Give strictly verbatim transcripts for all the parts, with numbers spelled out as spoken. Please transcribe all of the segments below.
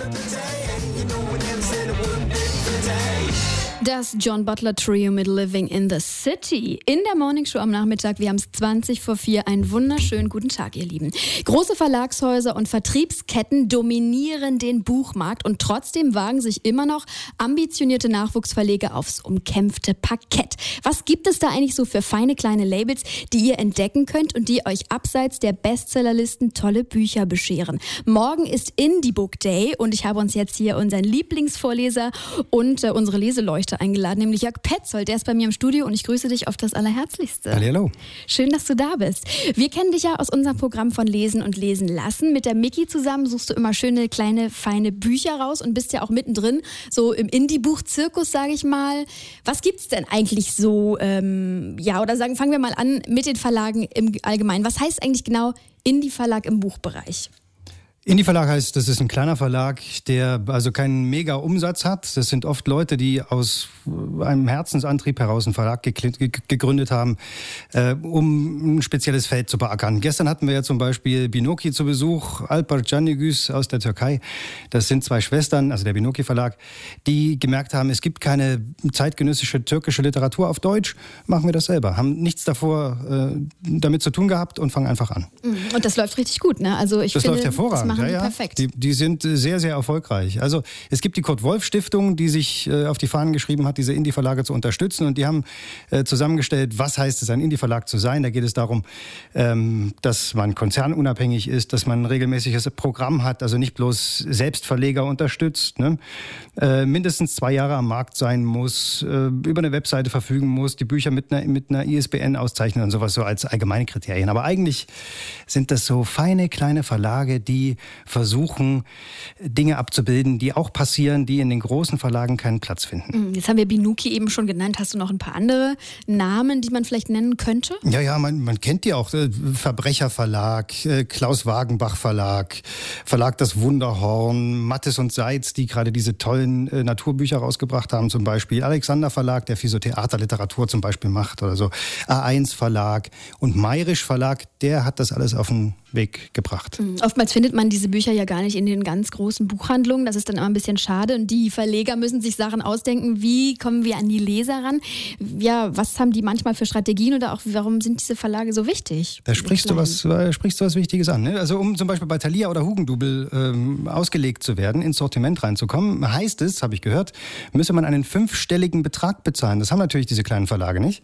Das John Butler Trio mit Living in the City in der Morningshow am Nachmittag. Wir haben es zwanzig vor vier. Einen wunderschönen guten Tag, ihr Lieben. Große Verlagshäuser und Vertriebsketten dominieren den Buchmarkt und trotzdem wagen sich immer noch ambitionierte Nachwuchsverleger aufs umkämpfte Parkett. Was gibt es da eigentlich so für feine kleine Labels, die ihr entdecken könnt und die euch abseits der Bestsellerlisten tolle Bücher bescheren? Morgen ist Indie Book Day und ich habe uns jetzt hier unseren Lieblingsvorleser und äh, unsere Leseleuchte eingeladen, nämlich Jörg Petzold. Der ist bei mir im Studio und ich grüße dich auf das Allerherzlichste. Hallo. Schön, dass du da bist. Wir kennen dich ja aus unserem Programm von Lesen und Lesen lassen. Mit der Miki zusammen suchst du immer schöne, kleine, feine Bücher raus und bist ja auch mittendrin, so im Indie-Buch-Zirkus, sage ich mal. Was gibt's denn eigentlich so, ähm, ja, oder sagen, fangen wir mal an mit den Verlagen im Allgemeinen. Was heißt eigentlich genau Indie-Verlag im Buchbereich? Indie-Verlag heißt, das ist ein kleiner Verlag, der also keinen Mega-Umsatz hat. Das sind oft Leute, die aus einem Herzensantrieb heraus einen Verlag gegründet haben, äh, um ein spezielles Feld zu beackern. Gestern hatten wir ja zum Beispiel Binoki zu Besuch, Alper Canigüz aus der Türkei. Das sind zwei Schwestern, also der Binoki-Verlag, die gemerkt haben, es gibt keine zeitgenössische türkische Literatur auf Deutsch. Machen wir das selber. Haben nichts davor äh, damit zu tun gehabt und fangen einfach an. Und das läuft richtig gut, ne? Also ich das finde, läuft hervorragend. Ja, ja. Perfekt. Die, die sind sehr, sehr erfolgreich. Also es gibt die Kurt-Wolf-Stiftung, die sich äh, auf die Fahnen geschrieben hat, diese Indie-Verlage zu unterstützen. Und die haben äh, zusammengestellt, was heißt es, ein Indie-Verlag zu sein. Da geht es darum, ähm, dass man konzernunabhängig ist, dass man ein regelmäßiges Programm hat, also nicht bloß Selbstverleger unterstützt, ne? äh, mindestens zwei Jahre am Markt sein muss, äh, über eine Webseite verfügen muss, die Bücher mit einer, mit einer I S B N auszeichnen und sowas so als allgemeine Kriterien. Aber eigentlich sind das so feine, kleine Verlage, die versuchen, Dinge abzubilden, die auch passieren, die in den großen Verlagen keinen Platz finden. Jetzt haben wir Binoki eben schon genannt. Hast du noch ein paar andere Namen, die man vielleicht nennen könnte? Ja, ja, man, man kennt die auch. Verbrecherverlag, Klaus Wagenbach Verlag, Verlag Das Wunderhorn, Mattes und Seitz, die gerade diese tollen äh, Naturbücher rausgebracht haben zum Beispiel. Alexander Verlag, der viel so Theaterliteratur zum Beispiel macht oder so. A eins Verlag und Mayrisch Verlag, der hat das alles auf den Weg gebracht. Mhm. Oftmals findet man diese Bücher ja gar nicht in den ganz großen Buchhandlungen. Das ist dann immer ein bisschen schade. Und die Verleger müssen sich Sachen ausdenken, wie kommen wir an die Leser ran? Ja, was haben die manchmal für Strategien oder auch warum sind diese Verlage so wichtig? Da sprichst du was, äh, sprichst du was Wichtiges an. Ne? Also um zum Beispiel bei Thalia oder Hugendubel ähm, ausgelegt zu werden, ins Sortiment reinzukommen, heißt es, habe ich gehört, müsse man einen fünfstelligen Betrag bezahlen. Das haben natürlich diese kleinen Verlage nicht.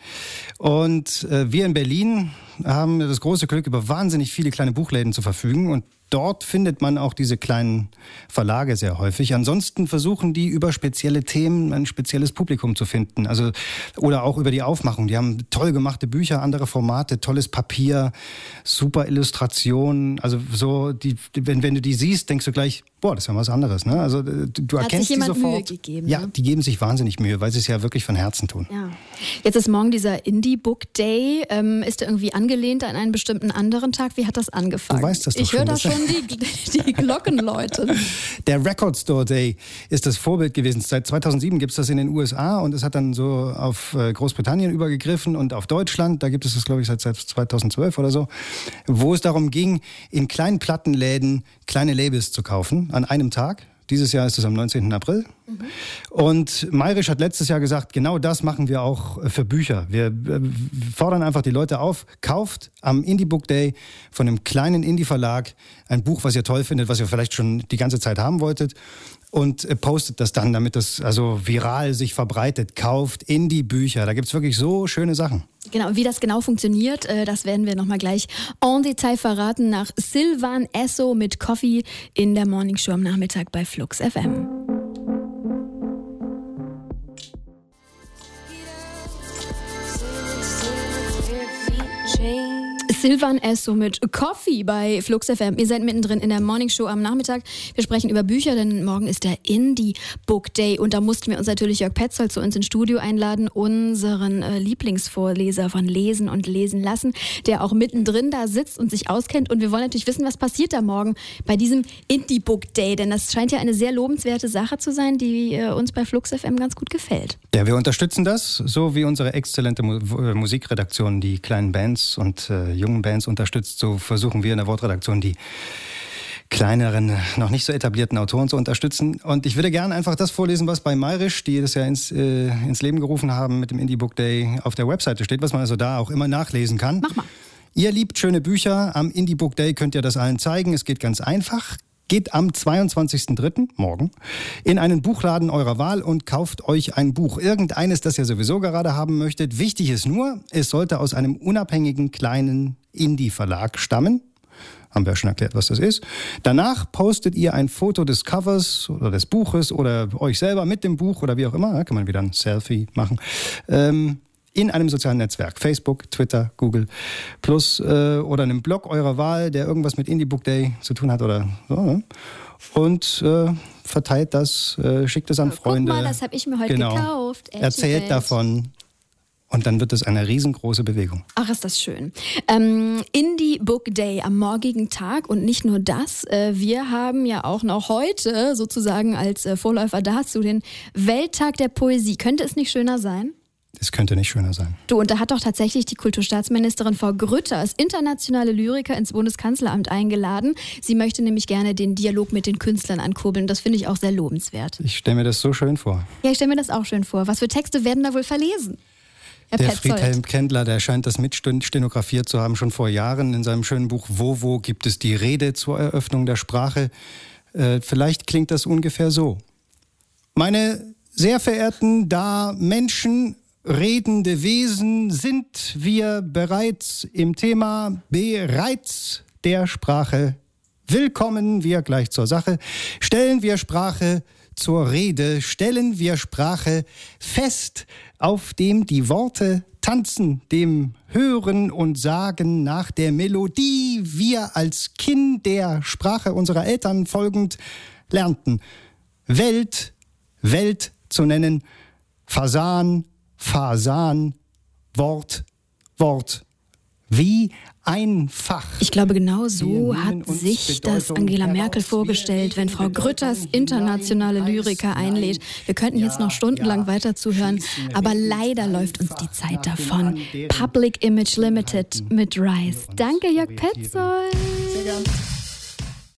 Und äh, wir in Berlin haben das große Glück, über wahnsinnig viele kleine Buchläden zu verfügen und dort findet man auch diese kleinen Verlage sehr häufig. Ansonsten versuchen die über spezielle Themen ein spezielles Publikum zu finden. Also, oder auch über die Aufmachung. Die haben toll gemachte Bücher, andere Formate, tolles Papier, super Illustrationen. Also so, die, wenn, wenn du die siehst, denkst du gleich, boah, das ist ja was anderes. Ne? Also du, du Hat erkennst sich die jemand sofort. Mühe gegeben, ja, ne? Die geben sich wahnsinnig Mühe, weil sie es ja wirklich von Herzen tun. Ja. Jetzt ist morgen dieser Indie Book Day. Ähm, ist der irgendwie angelehnt an einen bestimmten anderen Tag? Wie hat das angefangen? Du weißt das doch ich höre da schon. schon die, die Glocken läuten. Der Record Store Day ist das Vorbild gewesen. Seit zweitausendsieben gibt es das in den U S A und es hat dann so auf Großbritannien übergegriffen und auf Deutschland. Da gibt es das, glaube ich, seit zweitausendzwölf oder so, wo es darum ging, in kleinen Plattenläden kleine Labels zu kaufen an einem Tag. Dieses Jahr ist es am neunzehnten April. Mhm. Und Mayrisch hat letztes Jahr gesagt, genau das machen wir auch für Bücher. Wir fordern einfach die Leute auf, kauft am Indie Book Day von einem kleinen Indie-Verlag ein Buch, was ihr toll findet, was ihr vielleicht schon die ganze Zeit haben wolltet und postet das dann, damit das also viral sich verbreitet. Kauft Indie-Bücher, da gibt es wirklich so schöne Sachen. Genau, wie das genau funktioniert, das werden wir nochmal gleich en Detail verraten nach Sylvan Esso mit Coffee in der Morningshow am Nachmittag bei Flux F M. Sylvan Esso mit Coffee bei Flux F M. Ihr seid mittendrin in der Morningshow am Nachmittag. Wir sprechen über Bücher, denn morgen ist der Indie Book Day. Und da mussten wir uns natürlich Jörg Petzold zu uns ins Studio einladen, unseren äh, Lieblingsvorleser von Lesen und Lesen lassen, der auch mittendrin da sitzt und sich auskennt. Und wir wollen natürlich wissen, was passiert da morgen bei diesem Indie Book Day. Denn das scheint ja eine sehr lobenswerte Sache zu sein, die äh, uns bei Flux F M ganz gut gefällt. Ja, wir unterstützen das, so wie unsere exzellente Mu- Musikredaktion die kleinen Bands und äh, jungen Bands unterstützt. So versuchen wir in der Wortredaktion die kleineren, noch nicht so etablierten Autoren zu unterstützen. Und ich würde gerne einfach das vorlesen, was bei Mayrisch, die das ja ins, äh, ins Leben gerufen haben mit dem Indie Book Day, auf der Webseite steht, was man also da auch immer nachlesen kann. Mach mal. Ihr liebt schöne Bücher. Am Indie Book Day könnt ihr das allen zeigen. Es geht ganz einfach. Geht am zweiundzwanzigsten dritten morgen, in einen Buchladen eurer Wahl und kauft euch ein Buch. Irgendeines, das ihr sowieso gerade haben möchtet. Wichtig ist nur, es sollte aus einem unabhängigen kleinen Indie-Verlag stammen. Haben wir ja schon erklärt, was das ist. Danach postet ihr ein Foto des Covers oder des Buches oder euch selber mit dem Buch oder wie auch immer. Da kann man wieder ein Selfie machen. Ähm, in einem sozialen Netzwerk. Facebook, Twitter, Google Plus äh, oder einem Blog eurer Wahl, der irgendwas mit Indie Book Day zu tun hat oder so. Ne? Und äh, verteilt das, äh, schickt es an Freunde. Guck mal, das habe ich mir heute genau. gekauft. Edgy Erzählt Welt. davon. Und dann wird es eine riesengroße Bewegung. Ach, ist das schön. Ähm, Indie Book Day am morgigen Tag und nicht nur das. Äh, wir haben ja auch noch heute sozusagen als äh, Vorläufer dazu den Welttag der Poesie. Könnte es nicht schöner sein? Es könnte nicht schöner sein. Du, und da hat doch tatsächlich die Kulturstaatsministerin Frau Grütter als internationale Lyriker ins Bundeskanzleramt eingeladen. Sie möchte nämlich gerne den Dialog mit den Künstlern ankurbeln. Das finde ich auch sehr lobenswert. Ich stelle mir das so schön vor. Ja, ich stelle mir das auch schön vor. Was für Texte werden da wohl verlesen? Herr Der Petzold. Friedhelm Kendler, der scheint das mitstenografiert zu haben, schon vor Jahren in seinem schönen Buch Wo, wo gibt es die Rede zur Eröffnung der Sprache. Äh, vielleicht klingt das ungefähr so. Meine sehr verehrten da Menschen, redende Wesen, sind wir bereits im Thema bereits der Sprache. Willkommen wir gleich zur Sache. Stellen wir Sprache zur Rede, stellen wir Sprache fest, auf dem die Worte tanzen, dem Hören und Sagen nach der Melodie wir als Kind der Sprache unserer Eltern folgend lernten. Welt, Welt zu nennen, Fasan, Fasan, Wort, Wort. Wie einfach. Ich glaube, genau so Wir nehmen hat uns sich das Bedeutung Angela heraus. Merkel vorgestellt, wenn Frau Grütters internationale Lyriker einlädt. Wir könnten jetzt noch stundenlang weiter zuhören, aber leider läuft uns die Zeit davon. Public Image Limited mit Rise. Danke, Jörg Petzold. Sehr gern.